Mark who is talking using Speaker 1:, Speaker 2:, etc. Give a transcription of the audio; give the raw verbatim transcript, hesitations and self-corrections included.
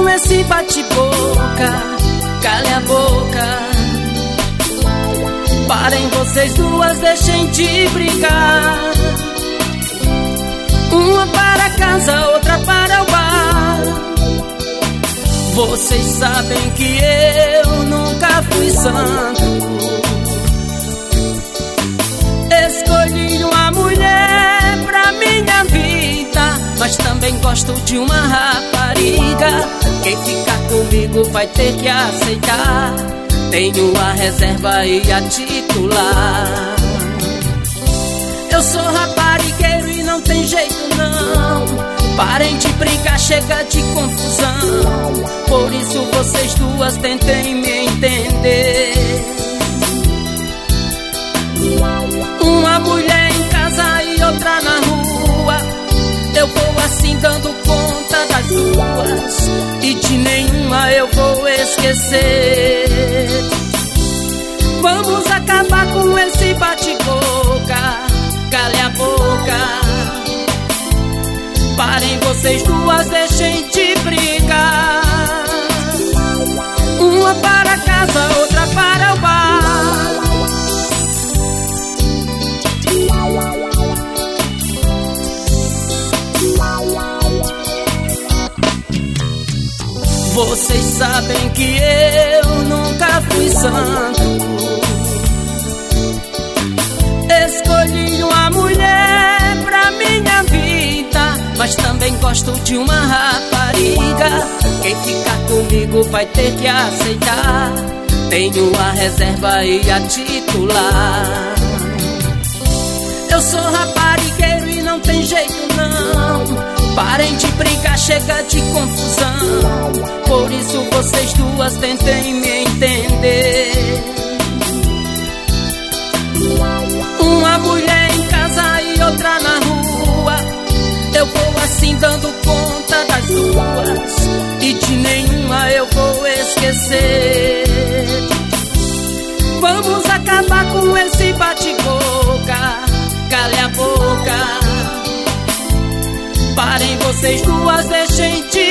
Speaker 1: com esse bate-boca. Cale a boca. Parem vocês duas, deixem de brigar. Uma para casa, outra para o bar. Vocês sabem que eu nunca fui santo. Escolhi uma mulher pra minha vida, mas também gosto de uma rapariga. Quem ficar comigo vai ter que aceitar. Tenho a reserva e a titular. Eu sou raparigueiro e não tem jeito não. Parem de brincar, chega de confusão. Por isso vocês duas tentem me entender. Uma mulher em casa e outra na rua. Eu vou assim dando conta das duas, e de nenhuma eu vou esquecer. Vamos acabar com esse bate-boca. Cale a boca. Parem vocês duas, deixem de brigar. Uma para casa, outra para o bar. Vocês sabem que eu nunca fui santo. Escolhi uma mulher pra minha vida, mas também gosto de uma rapariga. Quem ficar comigo vai ter que aceitar. Tenho a reserva e a titular. Eu sou raparigueiro e não tem jeito não. Parem de brincar, chega de confusão. Por isso vocês duas tentem me entender. Uma mulher em casa e outra na rua. Eu vou assim dando conta das duas, e de nenhuma eu vou esquecer. Vamos acabar com esse bate-boca. Cale a boca. Parem vocês duas, deixem de